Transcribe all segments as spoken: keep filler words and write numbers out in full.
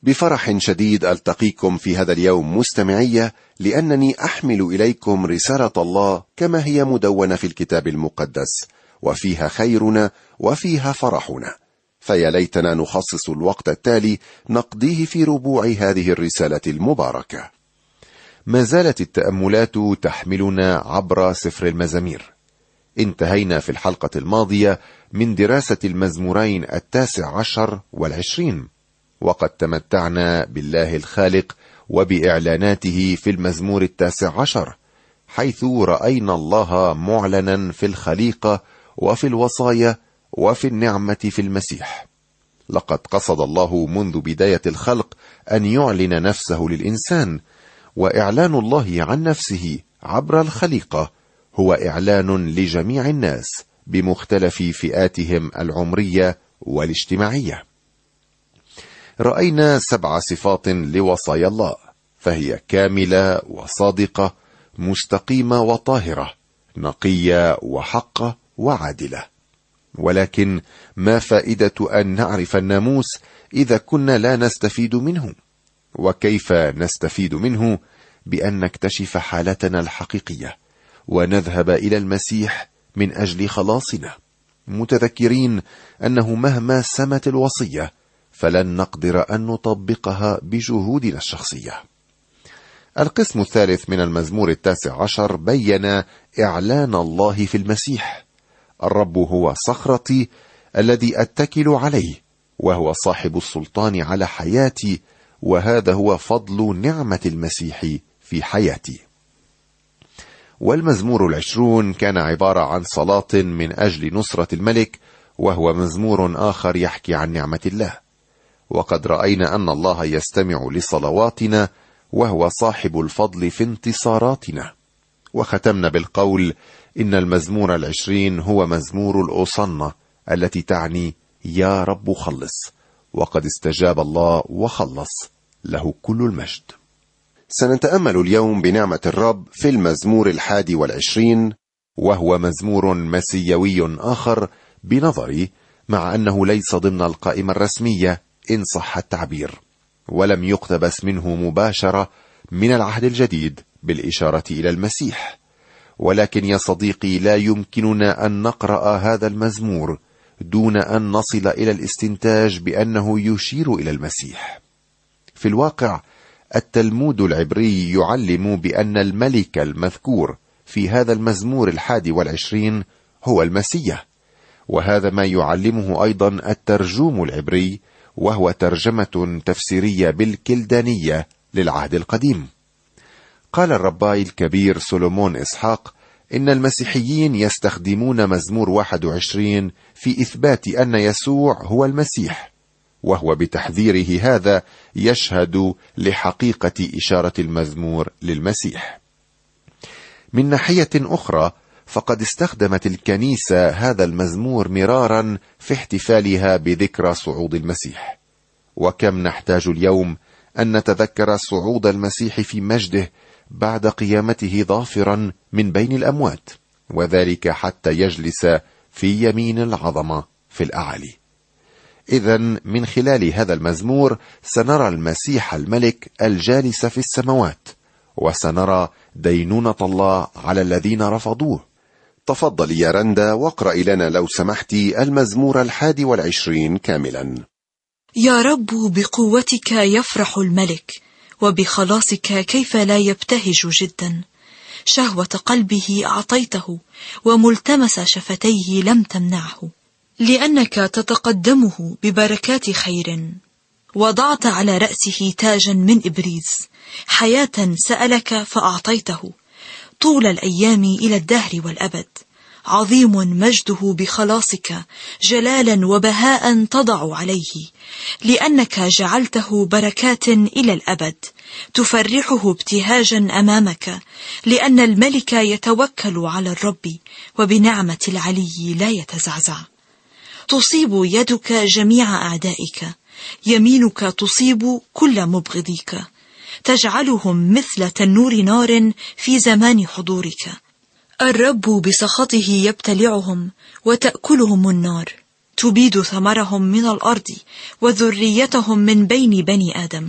بفرح شديد ألتقيكم في هذا اليوم مستمعية، لأنني أحمل إليكم رسالة الله كما هي مدونة في الكتاب المقدس، وفيها خيرنا وفيها فرحنا. فيا ليتنا نخصص الوقت التالي نقضيه في ربوع هذه الرسالة المباركة. ما زالت التأملات تحملنا عبر سفر المزامير. انتهينا في الحلقة الماضية من دراسة المزمورين التاسع عشر والعشرين، وقد تمتعنا بالله الخالق وبإعلاناته في المزمور التاسع عشر، حيث رأينا الله معلنا في الخليقة وفي الوصايا وفي النعمة في المسيح. لقد قصد الله منذ بداية الخلق أن يعلن نفسه للإنسان، وإعلان الله عن نفسه عبر الخليقة هو إعلان لجميع الناس بمختلف فئاتهم العمرية والاجتماعية. رأينا سبع صفات لوصايا الله، فهي كاملة وصادقة، مستقيمة وطاهرة، نقية وحقة وعادلة. ولكن ما فائدة أن نعرف الناموس إذا كنا لا نستفيد منه؟ وكيف نستفيد منه؟ بأن نكتشف حالتنا الحقيقية ونذهب إلى المسيح من أجل خلاصنا، متذكرين أنه مهما سمت الوصية فلن نقدر أن نطبقها بجهودنا الشخصية. القسم الثالث من المزمور التاسع عشر بين إعلان الله في المسيح. الرب هو صخرتي الذي أتكل عليه، وهو صاحب السلطان على حياتي، وهذا هو فضل نعمة المسيح في حياتي. والمزمور العشرون كان عبارة عن صلاة من أجل نصرة الملك، وهو مزمور آخر يحكي عن نعمة الله. وقد رأينا أن الله يستمع لصلواتنا، وهو صاحب الفضل في انتصاراتنا. وختمنا بالقول إن المزمور العشرين هو مزمور الأوصنة التي تعني يا رب خلص، وقد استجاب الله وخلص، له كل المجد. سنتأمل اليوم بنعمة الرب في المزمور الحادي والعشرين، وهو مزمور مسيوي آخر بنظري، مع أنه ليس ضمن القائمة الرسمية إن صح التعبير، ولم يقتبس منه مباشرة من العهد الجديد بالإشارة إلى المسيح. ولكن يا صديقي، لا يمكننا أن نقرأ هذا المزمور دون أن نصل إلى الاستنتاج بأنه يشير إلى المسيح. في الواقع التلمود العبري يعلم بأن الملك المذكور في هذا المزمور الحادي والعشرين هو المسيح، وهذا ما يعلمه أيضا الترجوم العبري، وهو ترجمة تفسيرية بالكلدانية للعهد القديم. قال الرباي الكبير سولومون إسحاق إن المسيحيين يستخدمون مزمور واحد وعشرين في إثبات أن يسوع هو المسيح، وهو بتحذيره هذا يشهد لحقيقة إشارة المزمور للمسيح. من ناحية أخرى، فقد استخدمت الكنيسة هذا المزمور مرارا في احتفالها بذكرى صعود المسيح. وكم نحتاج اليوم أن نتذكر صعود المسيح في مجده بعد قيامته ظافرا من بين الأموات، وذلك حتى يجلس في يمين العظمة في الأعالي. إذن من خلال هذا المزمور سنرى المسيح الملك الجالس في السماوات، وسنرى دينونة الله على الذين رفضوه. تفضلي يا رندا واقرأي لنا لو سمحتي المزمور الحادي والعشرين كاملا. يا رب بقوتك يفرح الملك، وبخلاصك كيف لا يبتهج جدا. شهوة قلبه أعطيته، وملتمس شفتيه لم تمنعه، لأنك تتقدمه ببركات خير. وضعت على رأسه تاجا من إبريز، حياة سألك فأعطيته، طول الأيام إلى الدهر والأبد. عظيم مجده بخلاصك، جلالا وبهاء تضع عليه، لأنك جعلته بركات إلى الأبد، تفرحه ابتهاجا أمامك، لأن الملك يتوكل على الرب، وبنعمة العلي لا يتزعزع. تصيب يدك جميع أعدائك، يمينك تصيب كل مبغضيك، تجعلهم مثل تنور نار في زمان حضورك. الرب بسخطه يبتلعهم، وتأكلهم النار. تبيد ثمرهم من الأرض وذريتهم من بين بني آدم،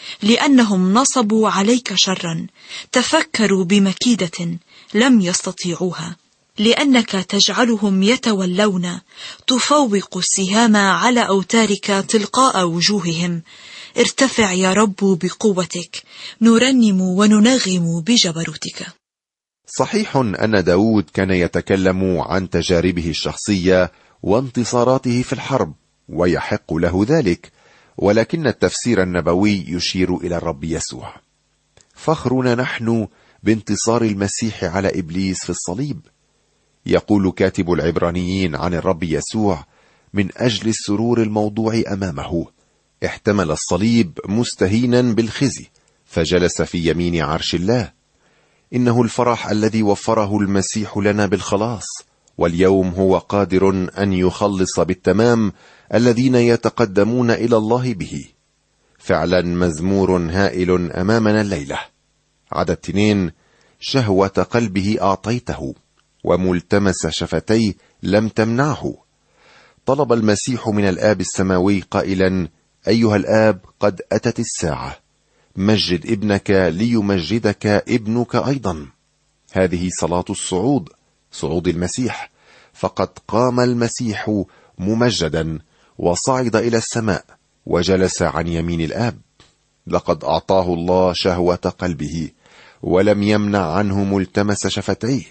لأنهم نصبوا عليك شرا، تفكروا بمكيدة لم يستطيعوها، لأنك تجعلهم يتولون، تفوق السهام على أوتارك تلقاء وجوههم. ارتفع يا رب بقوتك، نرنم وننغم بجبروتك. صحيح أن داود كان يتكلم عن تجاربه الشخصية وانتصاراته في الحرب، ويحق له ذلك، ولكن التفسير النبوي يشير إلى الرب يسوع. فخرنا نحن بانتصار المسيح على إبليس في الصليب. يقول كاتب العبرانيين عن الرب يسوع: من أجل السرور الموضوع أمامه احتمل الصليب مستهينا بالخزي، فجلس في يمين عرش الله. إنه الفرح الذي وفره المسيح لنا بالخلاص، واليوم هو قادر أن يخلص بالتمام الذين يتقدمون إلى الله به. فعلا مزمور هائل أمامنا الليلة. عدد اثنين: شهوة قلبه أعطيته، وملتمس شفتيه لم تمنعه. طلب المسيح من الآب السماوي قائلا: أيها الآب، قد أتت الساعة، مجد ابنك ليمجدك ابنك أيضا. هذه صلاة الصعود، صعود المسيح، فقد قام المسيح ممجدا وصعد إلى السماء وجلس عن يمين الآب. لقد أعطاه الله شهوة قلبه، ولم يمنع عنه ملتمس شفتيه.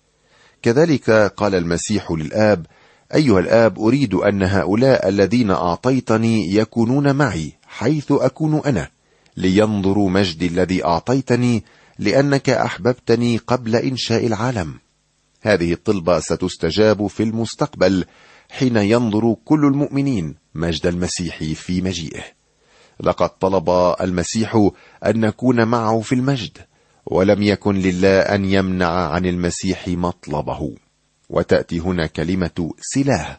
كذلك قال المسيح للآب: أيها الآب، أريد أن هؤلاء الذين أعطيتني يكونون معي حيث أكون أنا، لينظروا مجدي الذي أعطيتني، لأنك أحببتني قبل إنشاء العالم. هذه الطلبة ستستجاب في المستقبل حين ينظر كل المؤمنين مجد المسيح في مجيئه. لقد طلب المسيح أن نكون معه في المجد، ولم يكن لله أن يمنع عن المسيح مطلبه. وتأتي هنا كلمة سلاه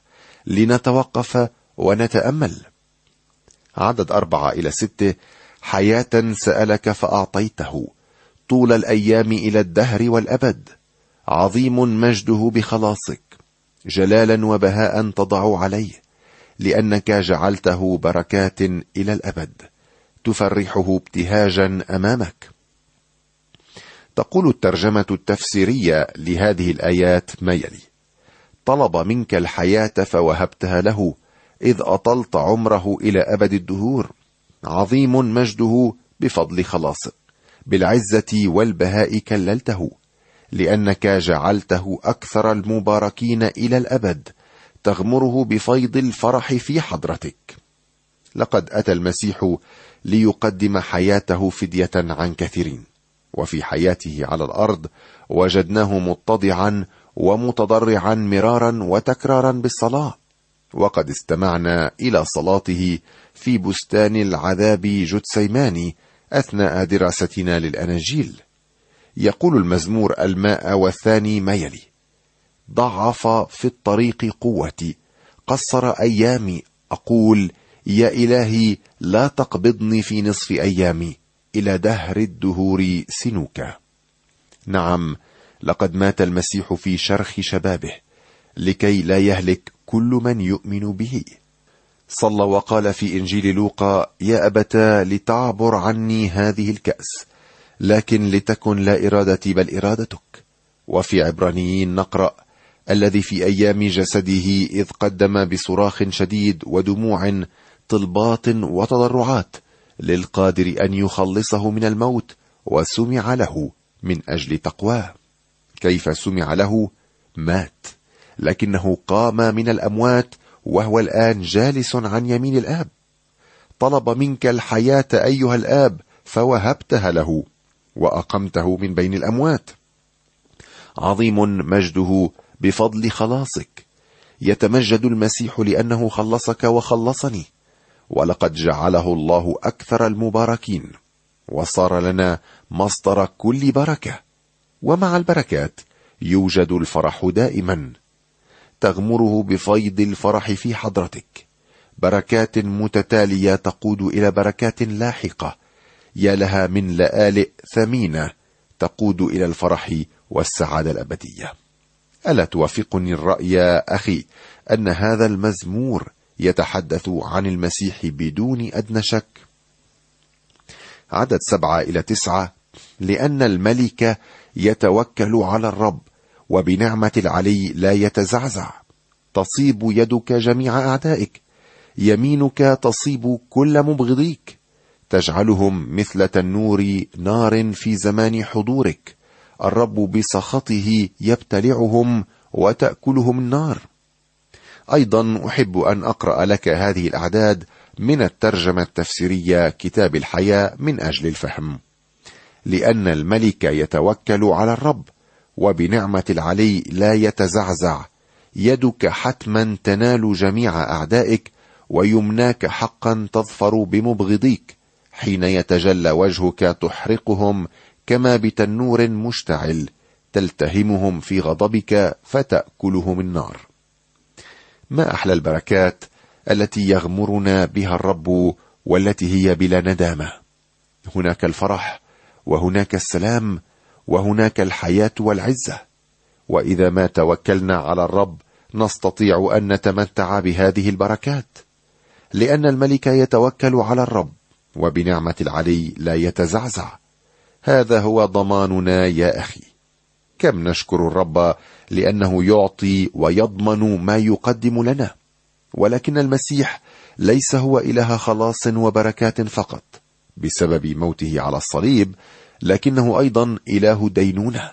لنتوقف ونتأمل. عدد أربعة إلى ستة: حياة سألك فأعطيته، طول الأيام إلى الدهر والأبد. عظيم مجده بخلاصك، جلالا وبهاء تضع عليه، لأنك جعلته بركات إلى الأبد، تفرحه ابتهاجا أمامك. تقول الترجمة التفسيرية لهذه الآيات ما يلي: طلب منك الحياة فوهبتها له، إذ أطلت عمره إلى أبد الدهور. عظيم مجده بفضل خلاصك، بالعزة والبهاء كللته، لأنك جعلته أكثر المباركين إلى الأبد، تغمره بفيض الفرح في حضرتك. لقد أتى المسيح ليقدم حياته فدية عن كثيرين، وفي حياته على الأرض وجدناه متضعا ومتضرعا مرارا وتكرارا بالصلاة. وقد استمعنا إلى صلاته في بستان العذاب جثسيماني أثناء دراستنا للأناجيل. يقول المزمور الماء والثاني ما يلي: ضعف في الطريق قوتي، قصر أيامي، أقول يا إلهي لا تقبضني في نصف أيامي، إلى دهر الدهور سنوكا. نعم، لقد مات المسيح في شرخ شبابه لكي لا يهلك كل من يؤمن به. صلى وقال في إنجيل لوقا: يا أبتاه لتعبر عني هذه الكأس، لكن لتكن لا إرادتي بل إرادتك. وفي عبرانيين نقرأ: الذي في أيام جسده إذ قدم بصراخ شديد ودموع طلبات وتضرعات للقادر أن يخلصه من الموت، وسمع له من أجل تقواه. كيف سمع له؟ مات، لكنه قام من الأموات، وهو الآن جالس عن يمين الآب. طلب منك الحياة أيها الآب فوهبتها له، وأقمته من بين الأموات. عظيم مجده بفضل خلاصك. يتمجد المسيح لأنه خلصك وخلصني، ولقد جعله الله أكثر المباركين، وصار لنا مصدر كل بركة. ومع البركات يوجد الفرح دائما، تغمره بفيض الفرح في حضرتك. بركات متتالية تقود إلى بركات لاحقة، يا لها من لآلئ ثمينة تقود إلى الفرح والسعادة الأبدية. ألا توافقني الرأي أخي أن هذا المزمور يتحدث عن المسيح بدون أدنى شك؟ عدد سبعة إلى تسعة: لأن الملك يتوكل على الرب وبنعمة العلي لا يتزعزع. تصيب يدك جميع أعدائك، يمينك تصيب كل مبغضيك. تجعلهم مثل تنور نار في زمان حضورك. الرب بسخطه يبتلعهم وتأكلهم النار. أيضا أحب أن أقرأ لك هذه الأعداد من الترجمة التفسيرية كتاب الحياة من أجل الفهم. لأن الملك يتوكل على الرب وبنعمة العلي لا يتزعزع. يدك حتما تنال جميع أعدائك، ويمناك حقا تظفر بمبغضيك. حين يتجلى وجهك تحرقهم كما بتنور مشتعل، تلتهمهم في غضبك فتأكلهم النار. ما أحلى البركات التي يغمرنا بها الرب، والتي هي بلا ندامة. هناك الفرح، وهناك السلام، وهناك الحياة والعزة. وإذا ما توكلنا على الرب نستطيع أن نتمتع بهذه البركات، لأن الملك يتوكل على الرب وبنعمة العلي لا يتزعزع. هذا هو ضماننا يا أخي. كم نشكر الرب لأنه يعطي ويضمن ما يقدم لنا. ولكن المسيح ليس هو إله خلاص وبركات فقط بسبب موته على الصليب، لكنه أيضا إله دينونة.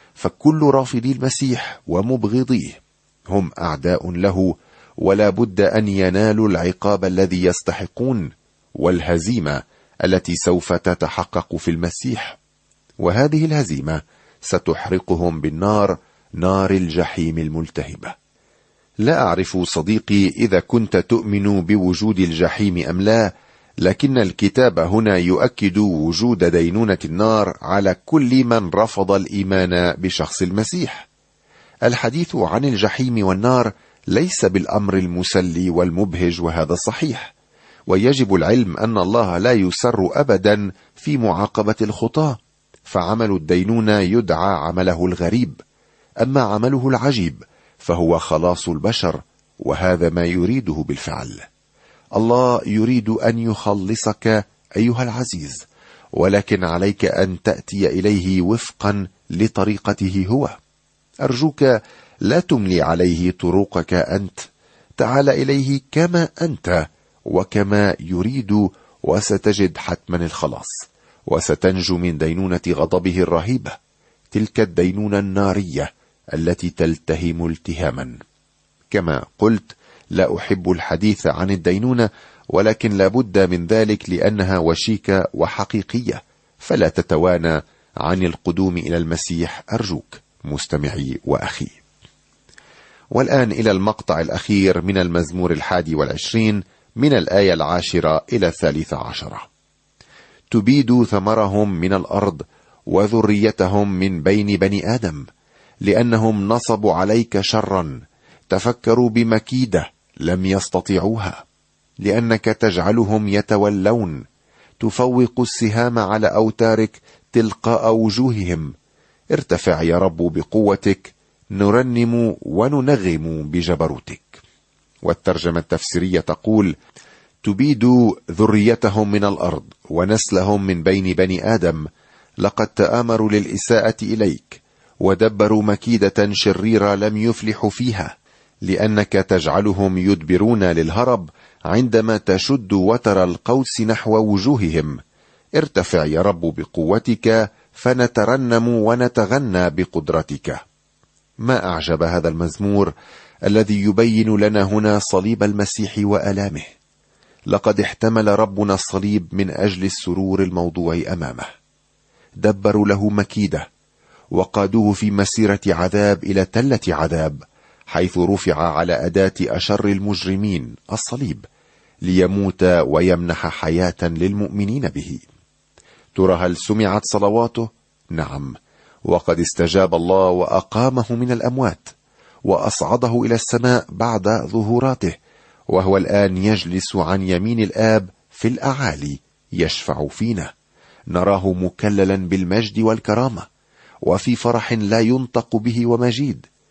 فكل رافضي المسيح ومبغضيه هم أعداء له، ولا بد أن ينالوا العقاب الذي يستحقون والهزيمة التي سوف تتحقق في المسيح. وهذه الهزيمة ستحرقهم بالنار، نار الجحيم الملتهبة. لا أعرف صديقي إذا كنت تؤمن بوجود الجحيم أم لا، لكن الكتاب هنا يؤكد وجود دينونة النار على كل من رفض الإيمان بشخص المسيح. الحديث عن الجحيم والنار ليس بالأمر المسلي والمبهج، وهذا صحيح. ويجب العلم أن الله لا يسر أبدا في معاقبة الخطاة، فعمل الدينونة يدعى عمله الغريب. أما عمله العجيب فهو خلاص البشر، وهذا ما يريده بالفعل. الله يريد أن يخلصك أيها العزيز، ولكن عليك أن تأتي إليه وفقا لطريقته هو. أرجوك لا تملي عليه طرقك أنت. تعال إليه كما أنت وكما يريد، وستجد حتما الخلاص، وستنجو من دينونة غضبه الرهيبة، تلك الدينونة النارية التي تلتهم التهاما. كما قلت، لا أحب الحديث عن الدينونة، ولكن لا بد من ذلك لأنها وشيكة وحقيقية، فلا تتوانى عن القدوم إلى المسيح أرجوك مستمعي وأخي. والآن إلى المقطع الأخير من المزمور الحادي والعشرين من الآية العاشرة إلى الثالثة عشرة: تبيد ثمرهم من الأرض وذريتهم من بين بني آدم، لأنهم نصبوا عليك شرا، تفكروا بمكيدة لم يستطيعوها. لأنك تجعلهم يتولون، تفوق السهام على أوتارك تلقاء وجوههم. ارتفع يا رب بقوتك، نرنم وننغم بجبروتك. والترجمة التفسيرية تقول: تبيد ذريتهم من الأرض ونسلهم من بين بني آدم، لقد تآمروا للإساءة إليك، ودبروا مكيدة شريرة لم يفلحوا فيها. لأنك تجعلهم يدبرون للهرب عندما تشد وتر القوس نحو وجوههم. ارتفع يا رب بقوتك، فنترنم ونتغنى بقدرتك. ما أعجب هذا المزمور الذي يبين لنا هنا صليب المسيح وآلامه. لقد احتمل ربنا الصليب من أجل السرور الموضوع أمامه. دبروا له مكيدة، وقادوه في مسيرة عذاب إلى تلة عذاب، حيث رفع على أداة أشر المجرمين الصليب، ليموت ويمنح حياة للمؤمنين به. ترى هل سمعت صلواته؟ نعم، وقد استجاب الله وأقامه من الأموات، وأصعده إلى السماء بعد ظهوراته، وهو الآن يجلس عن يمين الآب في الأعالي يشفع فينا. نراه مكللا بالمجد والكرامة، وفي فرح لا ينطق به ومجيد،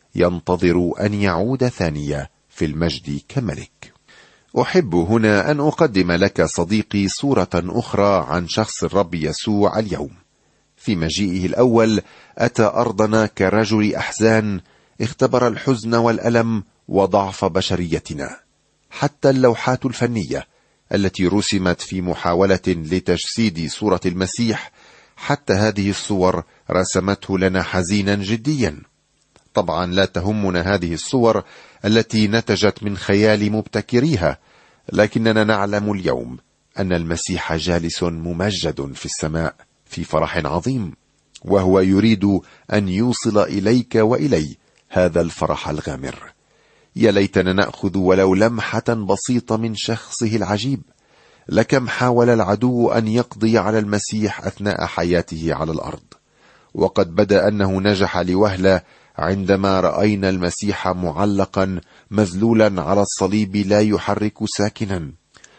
ينتظر أن يعود ثانية في المجد كملك. أحب هنا أن أقدم لك صديقي صورة أخرى عن شخص الرب يسوع اليوم. في مجيئه الأول أتى أرضنا كرجل أحزان، اختبر الحزن والألم وضعف بشريتنا. حتى اللوحات الفنية التي رسمت في محاولة لتجسيد صورة المسيح، حتى هذه الصور رسمته لنا حزينا جديا. طبعا لا تهمنا هذه الصور التي نتجت من خيال مبتكريها، لكننا نعلم اليوم أن المسيح جالس ممجد في السماء في فرح عظيم، وهو يريد أن يوصل إليك وإلي هذا الفرح الغامر. يا ليتنا نأخذ ولو لمحة بسيطة من شخصه العجيب. لكم حاول العدو أن يقضي على المسيح أثناء حياته على الأرض، وقد بدا أنه نجح لوهلة عندما رأينا المسيح معلقا مذلولا على الصليب لا يحرك ساكنا.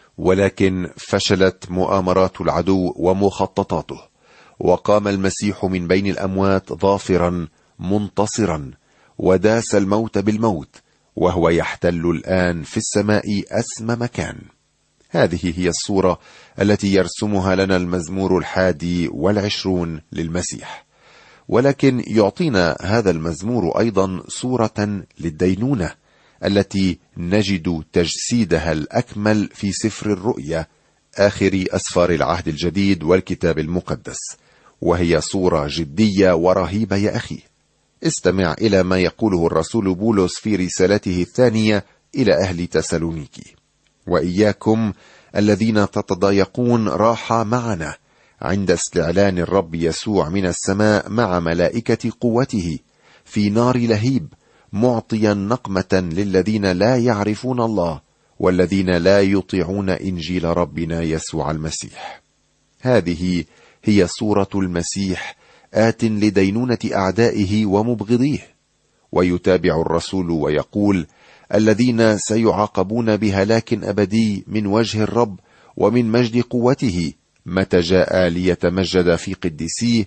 ولكن فشلت مؤامرات العدو ومخططاته، وقام المسيح من بين الأموات ظافرا منتصرا، وداس الموت بالموت، وهو يحتل الآن في السماء أسمى مكان. هذه هي الصورة التي يرسمها لنا المزمور الحادي والعشرون للمسيح. ولكن يعطينا هذا المزمور أيضا صورة للدينونة التي نجد تجسيدها الأكمل في سفر الرؤيا، آخر أسفار العهد الجديد والكتاب المقدس، وهي صورة جدية ورهيبة يا أخي. استمع إلى ما يقوله الرسول بولس في رسالته الثانية إلى أهل تسالونيكي: وإياكم الذين تتضايقون راحة معنا عند استعلان الرب يسوع من السماء مع ملائكة قوته في نار لهيب، معطيا نقمة للذين لا يعرفون الله والذين لا يطيعون إنجيل ربنا يسوع المسيح. هذه هي صورة المسيح آت لدينونة أعدائه ومبغضيه. ويتابع الرسول ويقول: الذين سيعاقبون بهلاك أبدي من وجه الرب ومن مجد قوته، متى جاء ليتمجد في قديسيه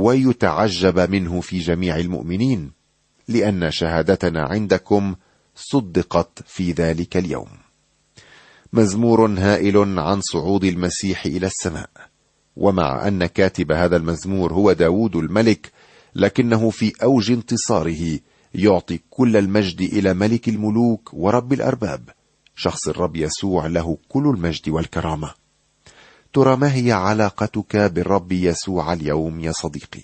ويتعجب منه في جميع المؤمنين، لأن شهادتنا عندكم صدقت في ذلك اليوم. مزمور هائل عن صعود المسيح إلى السماء. ومع أن كاتب هذا المزمور هو داود الملك، لكنه في أوج انتصاره يعطي كل المجد إلى ملك الملوك ورب الأرباب، شخص الرب يسوع، له كل المجد والكرامة. ترى ما هي علاقتك بالرب يسوع اليوم يا صديقي؟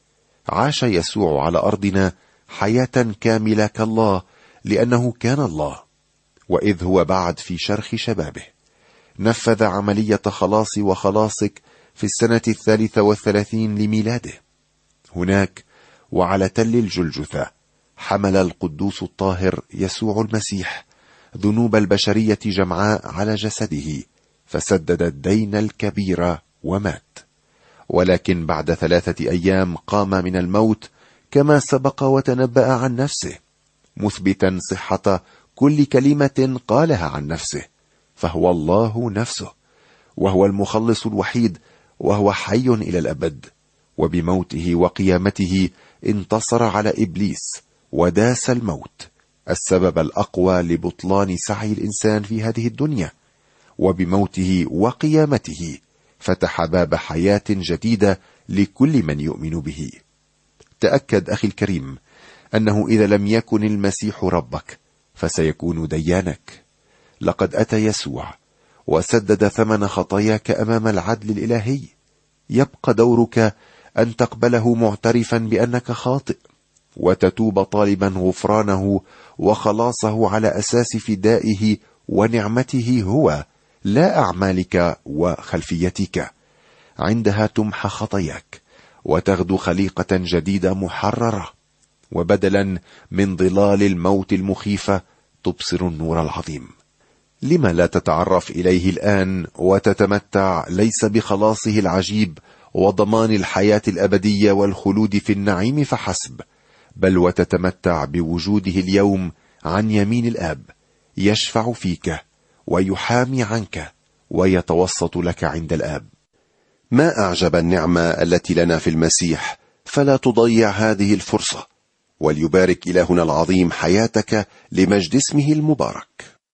عاش يسوع على أرضنا حياة كاملة كالله، لأنه كان الله، وإذ هو بعد في شرخ شبابه نفذ عملية خلاصي وخلاصك في السنة الثالثة والثلاثين لميلاده. هناك وعلى تل الجلجثة حمل القدوس الطاهر يسوع المسيح ذنوب البشرية جمعاء على جسده، فسدد الدين الكبير ومات. ولكن بعد ثلاثة أيام قام من الموت كما سبق وتنبأ عن نفسه، مثبتا صحة كل كلمة قالها عن نفسه، فهو الله نفسه، وهو المخلص الوحيد، وهو حي إلى الأبد. وبموته وقيامته انتصر على إبليس وداس الموت، السبب الأقوى لبطلان سعي الإنسان في هذه الدنيا. وبموته وقيامته فتح باب حياة جديدة لكل من يؤمن به. تأكد أخي الكريم أنه إذا لم يكن المسيح ربك فسيكون ديانك. لقد أتى يسوع وسدد ثمن خطاياك أمام العدل الإلهي. يبقى دورك أن تقبله معترفا بأنك خاطئ، وتتوب طالبا غفرانه وخلاصه على أساس فدائه ونعمته هو، لا أعمالك وخلفيتك. عندها تمحى خطاياك وتغدو خليقة جديدة محررة، وبدلا من ظلال الموت المخيفة تبصر النور العظيم. لما لا تتعرف إليه الآن وتتمتع ليس بخلاصه العجيب وضمان الحياة الأبدية والخلود في النعيم فحسب، بل وتتمتع بوجوده اليوم عن يمين الآب، يشفع فيك ويحامي عنك ويتوسط لك عند الآب. ما أعجب النعمة التي لنا في المسيح، فلا تضيع هذه الفرصة. وليبارك إلهنا العظيم حياتك لمجد اسمه المبارك.